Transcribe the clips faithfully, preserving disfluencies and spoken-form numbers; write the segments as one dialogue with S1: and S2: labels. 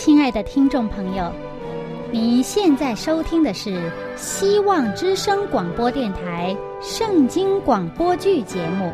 S1: 亲爱的听众朋友，您现在收听的是希望之声广播电台圣经广播剧节目。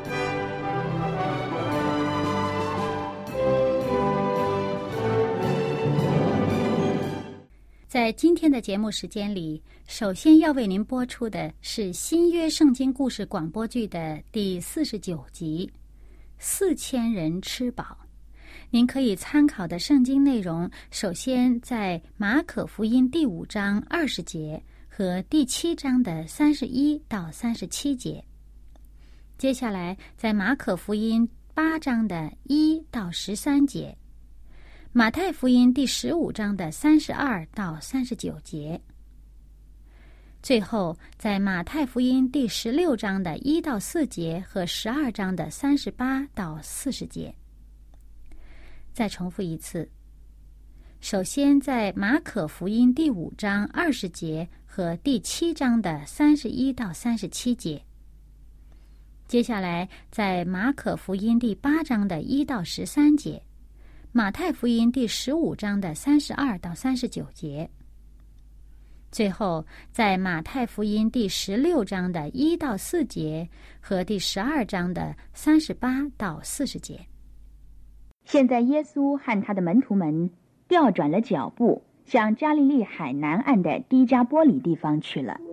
S1: 在今天的节目时间里，首先要为您播出的是新约圣经故事广播剧的第四十九集《四千人吃饱》。您可以参考的圣经内容，首先在马可福音第五章二十节和第七章的三十一到三十七节，接下来在马可福音八章的一到十三节，马太福音第十五章的三十二到三十九节，最后在马太福音第十六章的一到四节和十二章的三十八到四十节。再重复一次，首先在马可福音第五章二十节和第七章的三十一到三十七节，接下来在马可福音第八章的一到十三节，马太福音第十五章的三十二到三十九节，最后在马太福音第十六章的一到四节和第十二章的三十八到四十节。
S2: 现在耶稣和他的门徒们调转了脚步，向加利利海南岸的低加波里地方去了。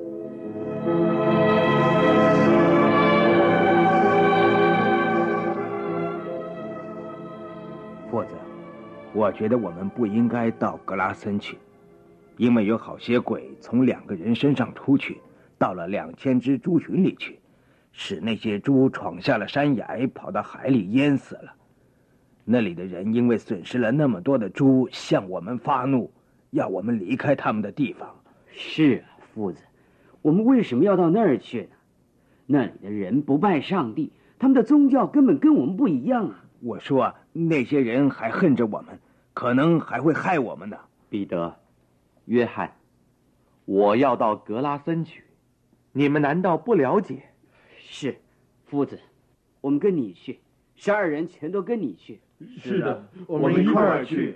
S3: 父子，我觉得我们不应该到格拉森去，因为有好些鬼从两个人身上出去，到了两千只猪群里去，使那些猪闯下了山崖，跑到海里淹死了。那里的人因为损失了那么多的猪，向我们发怒，要我们离开他们的地方。
S4: 是啊，父子，我们为什么要到那儿去呢？那里的人不拜上帝，他们的宗教根本跟我们不一样啊。
S3: 我说啊，那些人还恨着我们，可能还会害我们呢。
S5: 彼得、约翰，我要到格拉森去，你们难道不了解？
S4: 是，夫子，我们跟你去，十二人全都跟你去。
S6: 是的，我们一块儿去。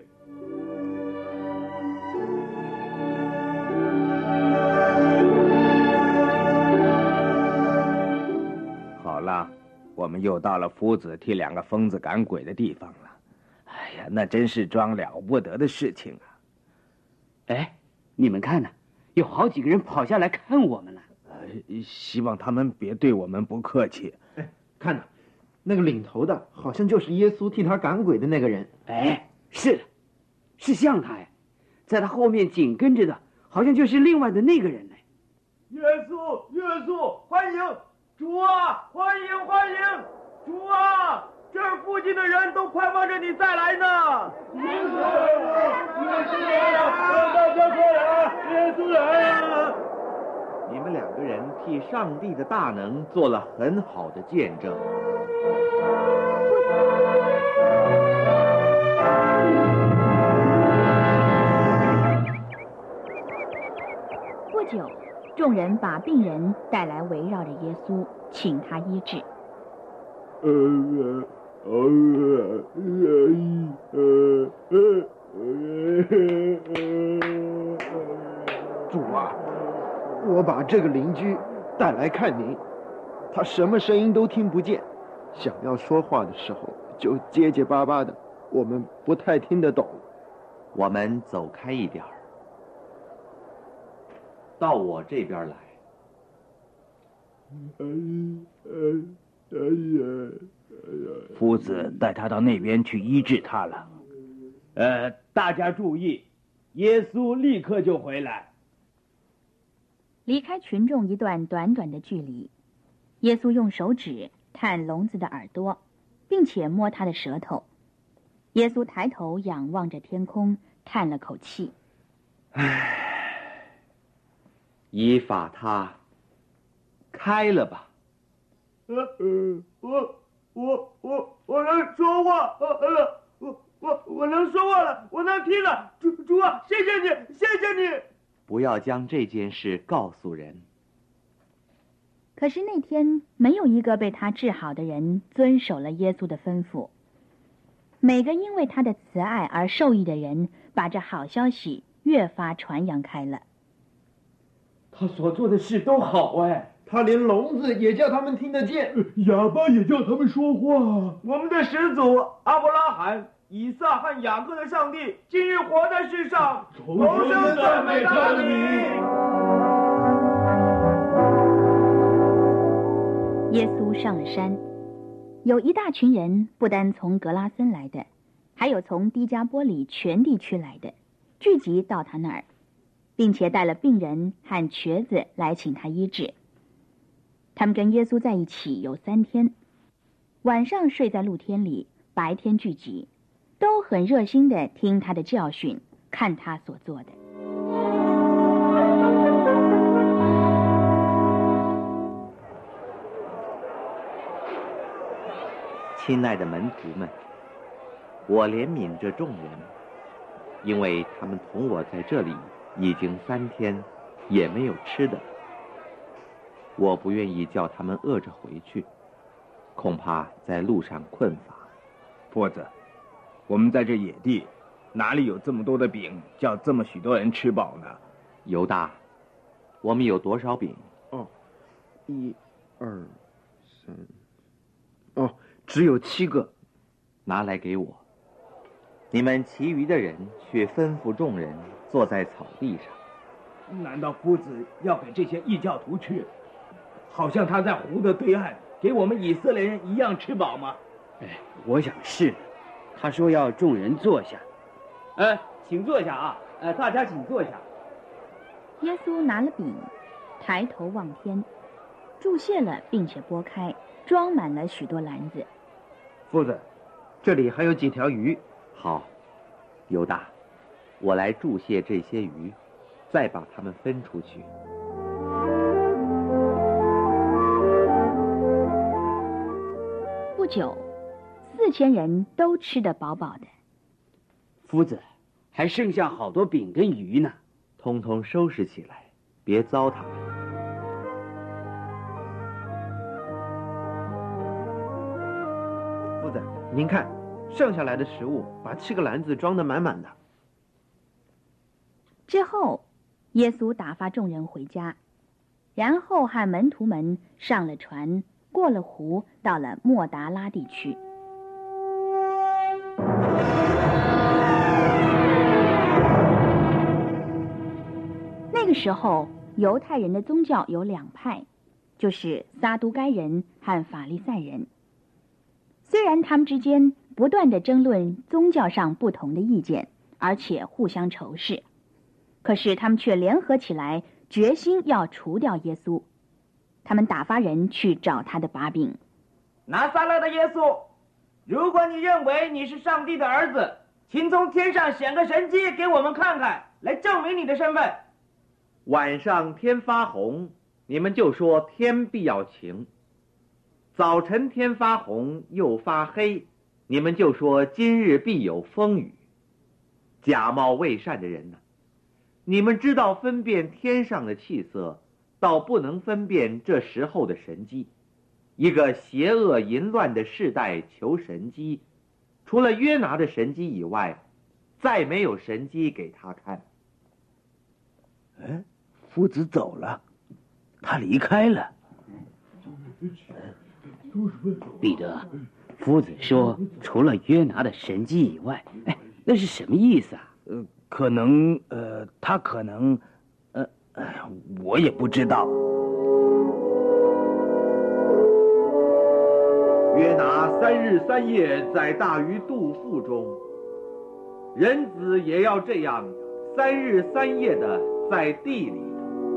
S3: 好了，我们又到了夫子替两个疯子赶鬼的地方了。哎呀，那真是桩了不得的事情啊！
S4: 哎，你们看呢，有好几个人跑下来看我们了。
S3: 呃，希望他们别对我们不客气。
S6: 哎，看呐，那个领头的好像就是耶稣替他赶鬼的那个人。
S4: 哎，是的，是像他呀，在他后面紧跟着的好像就是另外的那个人呢。
S7: 耶稣，耶稣，欢迎主啊，欢迎欢迎主啊，这儿附近的人都盼望着你再来呢。耶稣来了，大家快来，耶稣来了。
S5: 你们两个人替上帝的大能做了很好的见证。
S2: 不久，众人把病人带来围绕着耶稣，请他医治。
S6: 主啊，我把这个邻居带来看您，他什么声音都听不见，想要说话的时候就结结巴巴的，我们不太听得懂。
S5: 我们走开一点儿，到我这边来。
S3: 夫子带他到那边去医治他了。
S7: 呃，大家注意，耶稣立刻就回来。
S2: 离开群众一段短短的距离，耶稣用手指探聋子的耳朵，并且摸他的舌头。耶稣抬头仰望着天空，叹了口气：
S5: 唉，以法他，开了吧。
S7: 呃呃，我我我我能说话，呃呃，我我我能说话了，我能听了。主主啊，谢谢你，谢谢你。
S5: 不要将这件事告诉人。
S2: 可是那天没有一个被他治好的人遵守了耶稣的吩咐。每个因为他的慈爱而受益的人， 把这好消息越发传扬开了。
S4: 他所做的事都好哎，
S6: 他连聋子也叫他们听得见，
S7: 哑巴也叫他们说话。我们的始祖阿伯拉罕、以撒和雅各的上帝今日活在世上，同声赞美他的名。
S2: 耶稣上了山，有一大群人，不单从格拉森来的，还有从低加波里全地区来的，聚集到他那儿，并且带了病人和瘸子来请他医治。他们跟耶稣在一起有三天，晚上睡在露天里，白天聚集，都很热心地听他的教训，看他所做的。
S5: 亲爱的门徒们，我怜悯这众人，因为他们同我在这里已经三天，也没有吃的。我不愿意叫他们饿着回去，恐怕在路上困乏。
S3: 夫子，我们在这野地，哪里有这么多的饼，叫这么许多人吃饱呢？
S5: 犹大，我们有多少饼？
S6: 哦，一、二、三，哦，只有七个。
S5: 拿来给我。你们其余的人去吩咐众人坐在草地上。
S3: 难道夫子要给这些异教徒吃，好像他在湖的对岸给我们以色列人一样吃饱吗？
S4: 哎，我想是。他说要众人坐下。呃，请坐下啊！呃，大家请坐下。
S2: 耶稣拿了饼，抬头望天，注谢了，并且拨开，装满了许多篮子。
S6: 夫子，这里还有几条鱼。
S5: 好，犹大，我来注谢这些鱼，再把它们分出去。
S2: 不久，四千人都吃得饱饱的。
S4: 夫子，还剩下好多饼跟鱼呢，
S5: 通通收拾起来，别糟蹋了。
S6: 夫子，您看，剩下来的食物把七个篮子装得满满的。
S2: 之后，耶稣打发众人回家，然后和门徒们上了船，过了湖，到了莫达拉地区。那个时候，犹太人的宗教有两派，就是撒都该人和法利赛人。虽然他们之间不断地争论宗教上不同的意见，而且互相仇视，可是他们却联合起来，决心要除掉耶稣。他们打发人去找他的把柄。
S7: 拿撒勒的耶稣，如果你认为你是上帝的儿子，请从天上显个神迹给我们看看，来证明你的身份。
S5: 晚上天发红，你们就说天必要晴；早晨天发红又发黑，你们就说今日必有风雨。假冒伪善的人呢、啊？你们知道分辨天上的气色，倒不能分辨这时候的神迹。一个邪恶淫乱的世代求神迹，除了约拿的神迹以外，再没有神迹给他看。
S3: 哎，夫子走了，他离开了。
S4: 彼得，夫子说除了约拿的神迹以外，哎，那是什么意思啊？
S3: 呃，可能，呃，他可能，呃，我也不知道。
S5: 约拿三日三夜在大鱼肚腹中，人子也要这样三日三夜的在地里。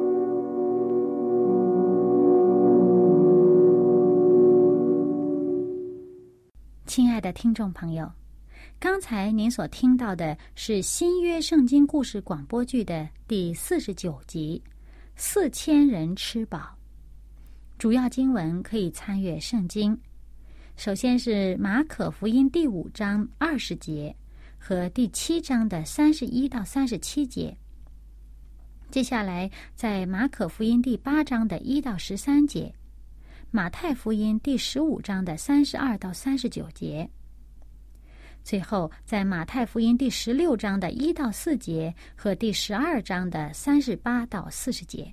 S1: 亲爱的听众朋友，刚才您所听到的是新约圣经故事广播剧的第四十九集《四千人吃饱》。主要经文可以参阅圣经。首先是马可福音第五章二十节和第七章的三十一到三十七节。接下来在马可福音第八章的一到十三节，马太福音第十五章的三十二到三十九节。 最后，在马太福音第十六章的一到四节和第十二章的三十八到四十节。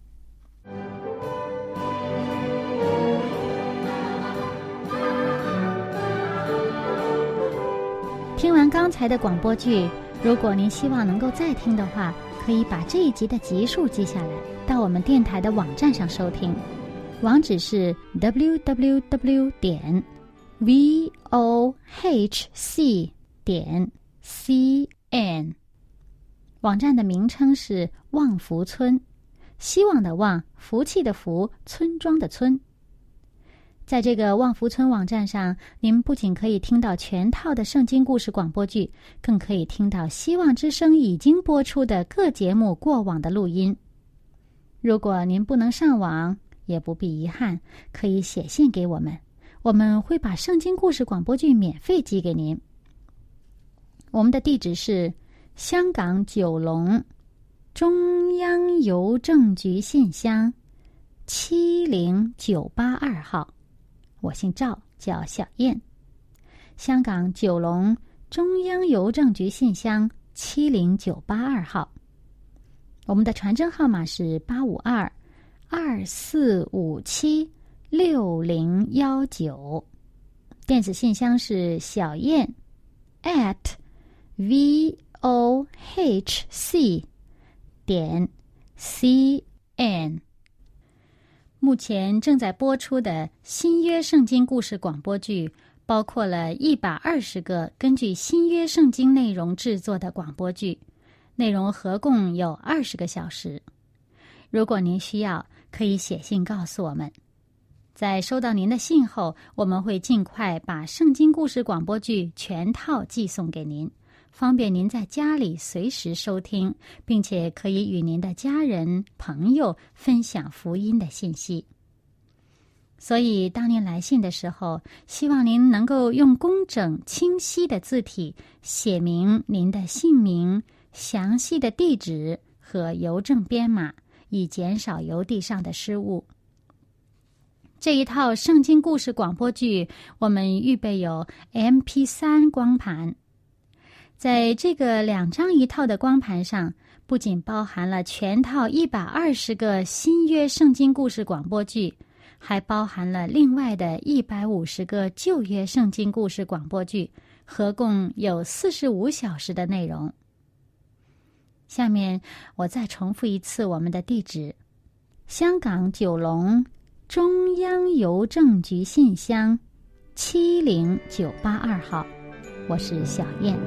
S1: 听完刚才的广播剧，如果您希望能够再听的话，可以把这一集的集数记下来，到我们电台的网站上收听。网址是 double-u double-u double-u 点 vohc 点 cn， 网站的名称是望福村，希望的望，福气的福，村庄的村。在这个望福村网站上，您不仅可以听到全套的圣经故事广播剧，更可以听到希望之声已经播出的各节目过往的录音。如果您不能上网，也不必遗憾，可以写信给我们，我们会把圣经故事广播剧免费寄给您。我们的地址是香港九龙中央邮政局信箱七零九八二号，我姓赵，叫小燕。香港九龙中央邮政局信箱七零九八二号。我们的传真号码是八五二二四五七六零幺九，电子信箱是小燕 at vohc 点 cn。目前正在播出的新约圣经故事广播剧，包括了一百二十个根据新约圣经内容制作的广播剧，内容合共有二十个小时。如果您需要，可以写信告诉我们。在收到您的信后，我们会尽快把圣经故事广播剧全套寄送给您，方便您在家里随时收听，并且可以与您的家人、朋友分享福音的信息。所以当您来信的时候，希望您能够用工整清晰的字体写明您的姓名、详细的地址和邮政编码，以减少邮递上的失误。这一套圣经故事广播剧，我们预备有 M P 三 光盘。在这个两张一套的光盘上，不仅包含了全套一百二十个新约圣经故事广播剧，还包含了另外的一百五十个旧约圣经故事广播剧，合共有四十五小时的内容。下面我再重复一次我们的地址：香港九龙中央邮政局信箱七零九八二号，我是小燕。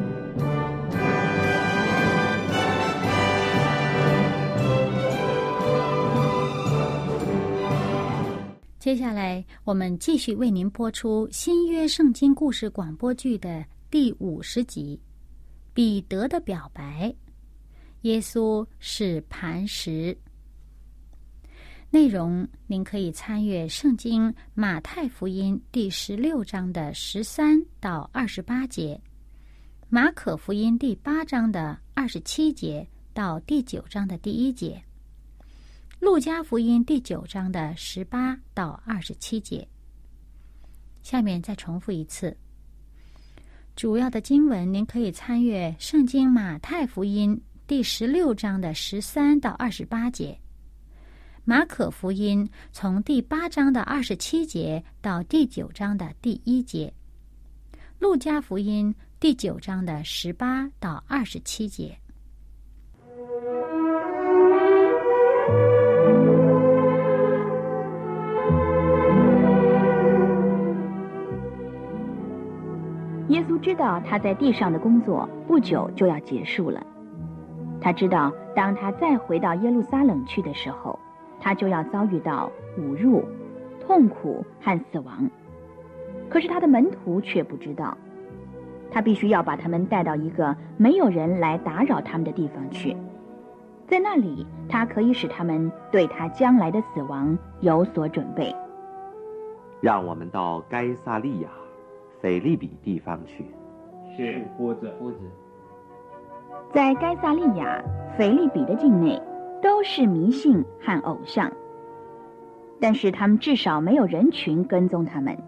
S1: 接下来我们继续为您播出新约圣经故事广播剧的第五十集《彼得的表白》。耶稣是磐石。内容您可以参阅圣经马太福音第十六章的十三到二十八节，马可福音第八章的二十七节到第九章的第一节，路加福音第九章的十八到二十七节。下面再重复一次，主要的经文您可以参阅圣经马太福音第十六章的十三到二十八节，马可福音从第八章的二十七节到第九章的第一节，路加福音第九章的十八到二十七节。
S2: 耶稣知道他在地上的工作不久就要结束了。他知道，当他再回到耶路撒冷去的时候，他就要遭遇到侮辱、痛苦和死亡。可是他的门徒却不知道，他必须要把他们带到一个没有人来打扰他们的地方去，在那里他可以使他们对他将来的死亡有所准备。
S5: 让我们到该撒利亚、腓利比地方去。
S3: 是夫子。
S4: 夫子，
S2: 在该撒利亚、腓利比的境内，都是迷信和偶像，但是他们至少没有人群跟踪他们，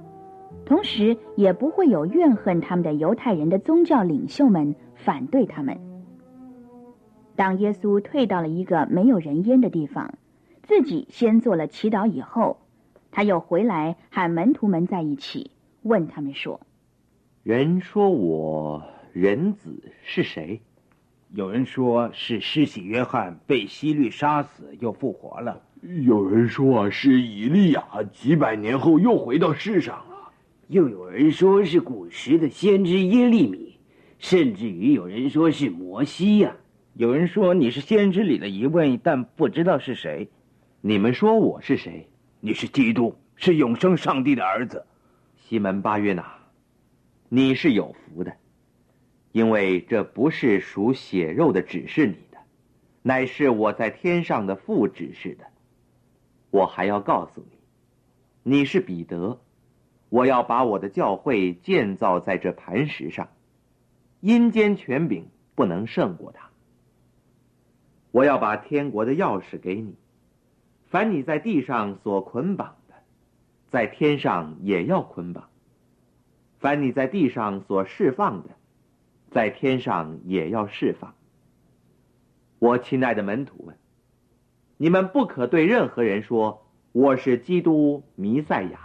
S2: 同时也不会有怨恨他们的犹太人的宗教领袖们反对他们。当耶稣退到了一个没有人烟的地方，自己先做了祈祷以后，他又回来和门徒们在一起，问他们说：
S5: 人说我人子是谁？
S3: 有人说是施洗约翰被希律杀死又复活了，
S6: 有人说是以利亚几百年后又回到世上了，
S4: 又有人说是古时的先知耶利米，甚至于有人说是摩西呀、啊。
S3: 有人说你是先知里的一位，但不知道是谁。
S5: 你们说我是谁？
S3: 你是基督，是永生上帝的儿子。
S5: 西门巴约拿，你是有福的，因为这不是属血肉的指示你的，乃是我在天上的父指示的。我还要告诉你，你是彼得，我要把我的教会建造在这磐石上，阴间权柄不能胜过它。我要把天国的钥匙给你，凡你在地上所捆绑的，在天上也要捆绑；凡你在地上所释放的，在天上也要释放。我亲爱的门徒们，你们不可对任何人说我是基督弥赛亚。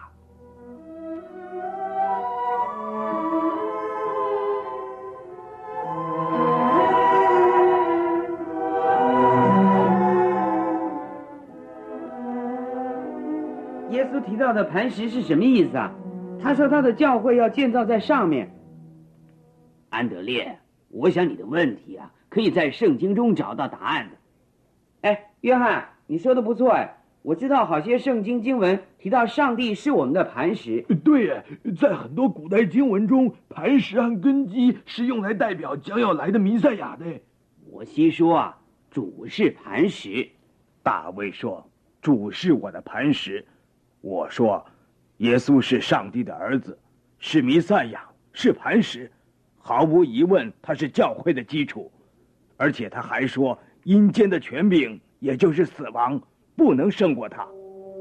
S4: 耶稣提到的磐石是什么意思啊？他说他的教会要建造在上面。安德烈，我想你的问题啊，可以在圣经中找到答案的。哎，约翰，你说的不错哎，我知道好些圣经经文提到上帝是我们的磐石。
S6: 对呀，在很多古代经文中，磐石和根基是用来代表将要来的弥赛亚的。
S4: 摩西说啊，主是磐石。
S3: 大卫说，主是我的磐石。我说，耶稣是上帝的儿子，是弥赛亚，是磐石，毫无疑问，他是教会的基础。而且他还说，阴间的权柄，也就是死亡，不能胜过他。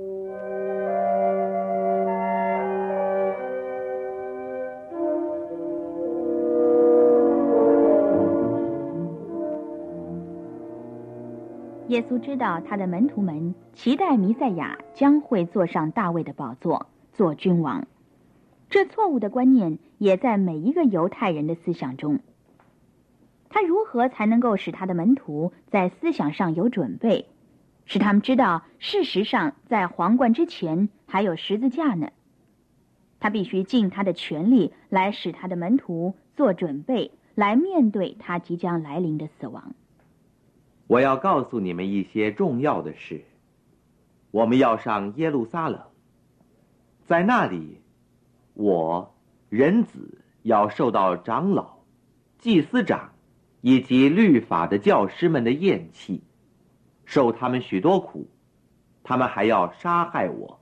S2: 耶稣知道他的门徒们期待弥赛亚将会坐上大卫的宝座，做君王。这错误的观念也在每一个犹太人的思想中。他如何才能够使他的门徒在思想上有准备，使他们知道事实上在皇冠之前还有十字架呢？他必须尽他的全力来使他的门徒做准备，来面对他即将来临的死亡。
S5: 我要告诉你们一些重要的事。我们要上耶路撒冷，在那里，我人子要受到长老、祭司长以及律法的教师们的厌弃，受他们许多苦，他们还要杀害我。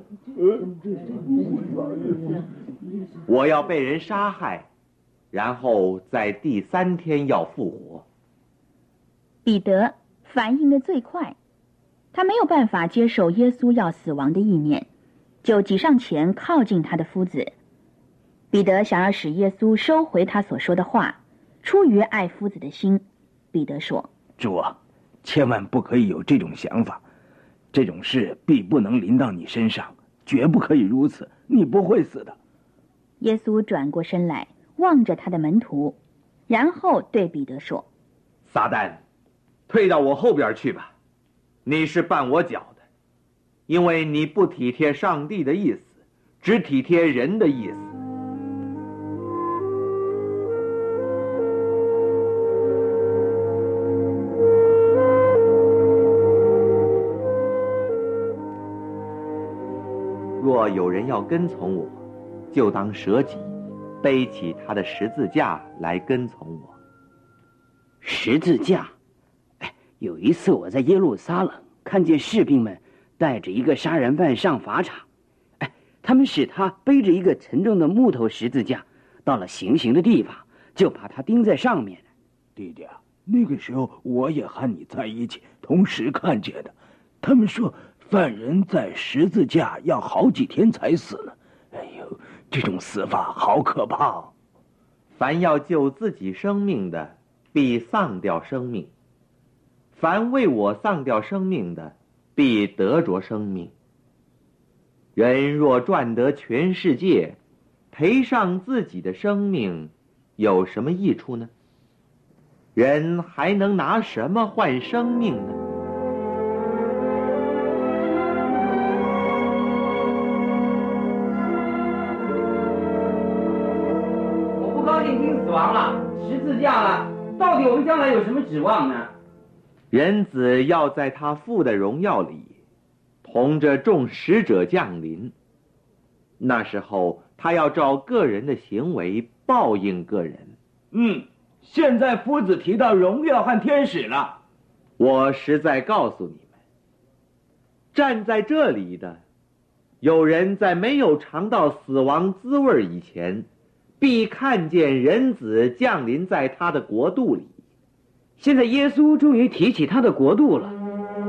S5: 我要被人杀害，然后在第三天要复活。
S2: 彼得反应的最快，他没有办法接受耶稣要死亡的意念，就挤上前靠近他的夫子。彼得想要使耶稣收回他所说的话，出于爱夫子的心，彼得说：
S3: 主啊，千万不可以有这种想法，这种事必不能临到你身上，绝不可以如此，你不会死的。
S2: 耶稣转过身来，望着他的门徒，然后对彼得说：
S5: 撒旦，退到我后边去吧，你是绊我脚的，因为你不体贴上帝的意思，只体贴人的意思。若有人要跟从我，就当舍己，背起他的十字架来跟从我。
S4: 十字架？哎，有一次我在耶路撒冷看见士兵们带着一个杀人犯上法场，哎，他们使他背着一个沉重的木头十字架，到了行刑的地方，就把他钉在上面。
S3: 弟弟啊，那个时候我也和你在一起，同时看见的。他们说犯人在十字架要好几天才死呢。哎呦， 这种死法好可怕！
S5: 凡要救自己生命的，必丧掉生命；凡为我丧掉生命的，必得着生命。人若赚得全世界，赔上自己的生命，有什么益处呢？人还能拿什么换生命呢？
S4: 我不高兴听死亡了，十字架了，到底我们将来有什么指望呢？
S5: 人子要在他父的荣耀里，同着众使者降临。那时候，他要照个人的行为报应个人。
S3: 嗯，现在夫子提到荣耀和天使了。
S5: 我实在告诉你们，站在这里的，有人在没有尝到死亡滋味以前，必看见人子降临在他的国度里。
S4: 现在耶稣终于提起他的国度了。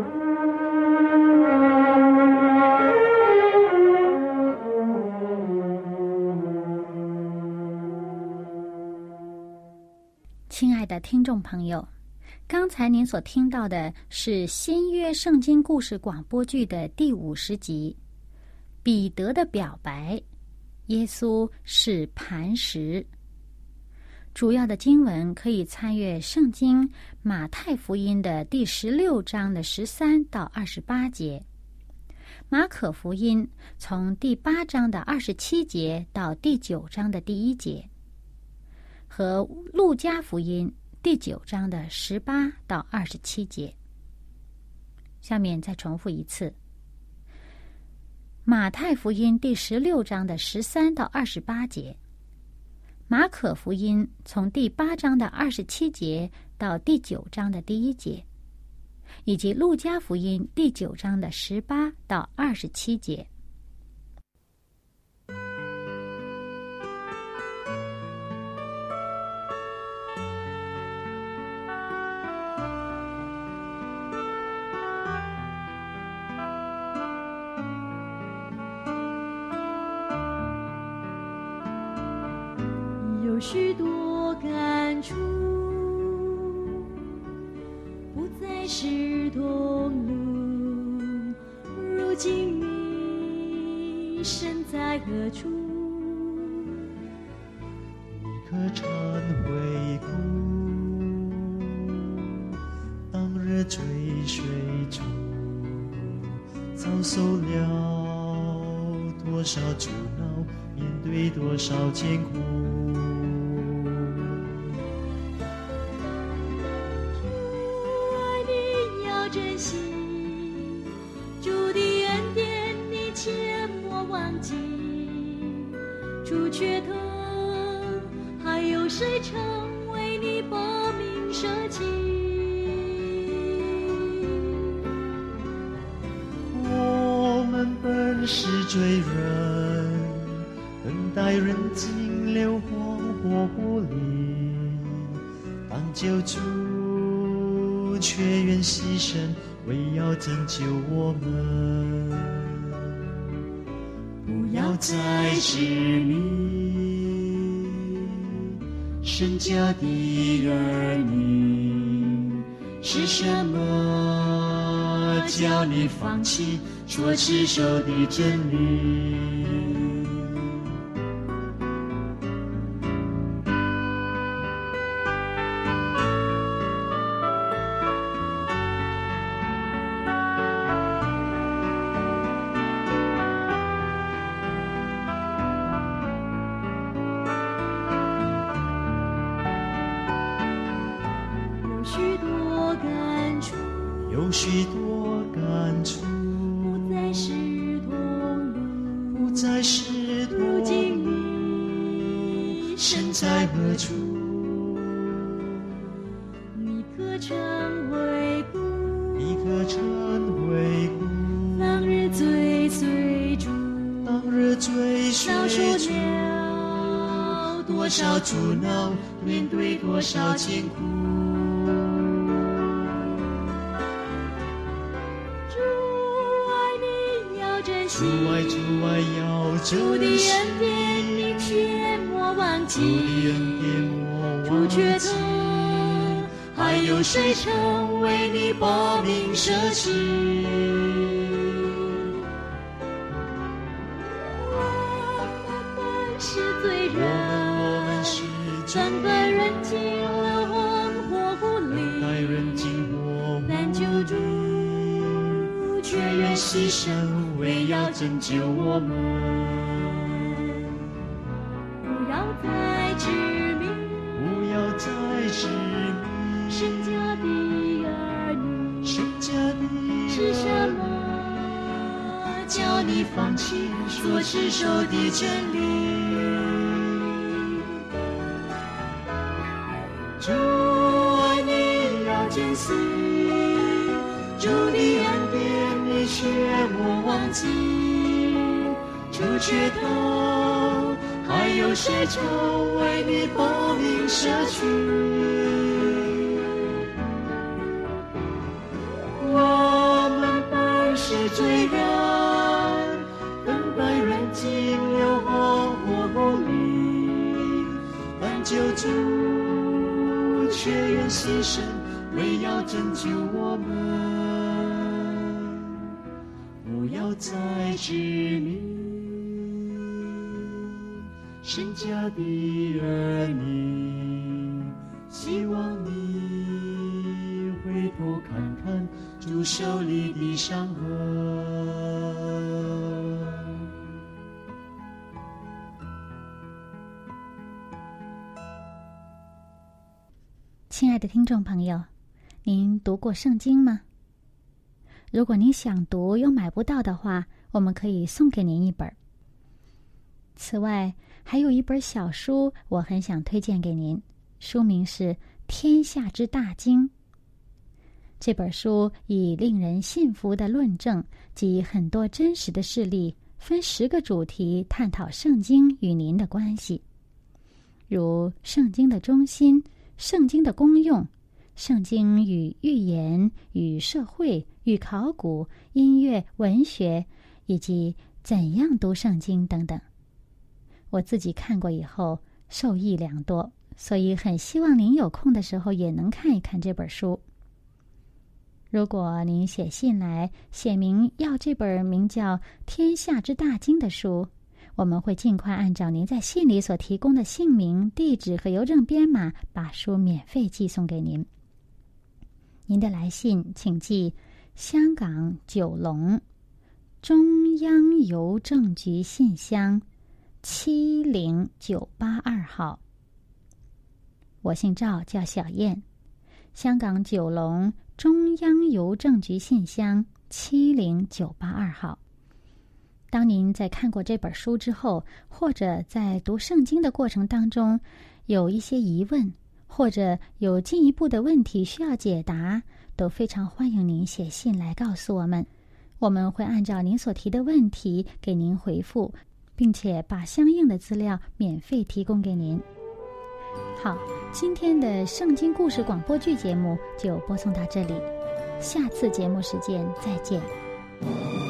S1: 亲爱的听众朋友，刚才您所听到的是新约圣经故事广播剧的第五十集《彼得的表白》，耶稣是磐石。主要的经文可以参阅圣经马太福音的第十六章的十三到二十八节，马可福音从第八章的二十七节到第九章的第一节，和路加福音第九章的十八到二十七节。下面再重复一次：马太福音第十六章的十三到二十八节，马可福音从第八章的二十七节到第九章的第一节，以及路加福音第九章的十八到二十七节。
S8: 有许多感触，不再是同路。如今你身在何处？
S9: 你可常回顾当日追随中，遭受了多少阻挠，面对多少艰苦。
S8: 珍惜主的恩典，你切莫忘记。主却疼，还有谁曾为你搏命舍弃？
S9: 我们本是罪人，等待人尽流荒或不离，当救主却愿牺牲，为要拯救我们。不要再执迷身家的儿女，是什么叫你放弃所持守的真理？有许多感触，
S8: 不再是同路，
S9: 不再是同路。
S8: 如今你
S9: 身在何处？
S8: 你可曾回顾？
S9: 你可曾回顾？
S8: 当日追随主，
S9: 当日追随主，
S8: 了
S9: 多少阻挠，面对多少艰苦。
S8: 珍惜。
S9: 主爱主爱要
S8: 主的
S9: 珍惜，
S8: 恩典你切莫忘记。
S9: 主的恩典莫
S8: 主
S9: 忘记。
S8: 缺头，还有谁曾为你把命舍弃？我们是罪人，
S9: 我们是罪
S8: 三代人进了黄火湖里，
S9: 待人进我
S8: 难救主，却愿牺牲，为要拯救我们。不要再执迷，
S9: 不要再执迷，
S8: 神家的儿女
S9: 神家的
S8: 是什么？叫你放弃所持守的真理。主爱你要珍惜，主的恩典你切莫忘记。主缺头，还有谁曾为你把命舍去？我们本是罪人，等待人进流黄火湖里，但救主却愿牺牲，为要拯救我们。不要再执迷，神家的儿女，希望你回头看看主手里的伤痕。
S1: 亲爱的听众朋友，您读过圣经吗？如果您想读又买不到的话，我们可以送给您一本。此外，还有一本小书我很想推荐给您，书名是《天下之大经》。这本书以令人信服的论证及很多真实的事例，分十个主题探讨圣经与您的关系，如圣经的中心、圣经的功用、圣经与寓言、与社会、与考古、音乐、文学，以及怎样读圣经等等。我自己看过以后受益良多，所以很希望您有空的时候也能看一看这本书。如果您写信来写明要这本名叫《天下之大经》的书，我们会尽快按照您在信里所提供的姓名、地址和邮政编码，把书免费寄送给您。您的来信请寄香港九龙中央邮政局信箱七零九八二号。我姓赵，叫小燕。香港九龙中央邮政局信箱七零九八二号。当您在看过这本书之后，或者在读圣经的过程当中有一些疑问，或者有进一步的问题需要解答，都非常欢迎您写信来告诉我们，我们会按照您所提的问题给您回复，并且把相应的资料免费提供给您。好，今天的圣经故事广播剧节目就播送到这里，下次节目时间再见。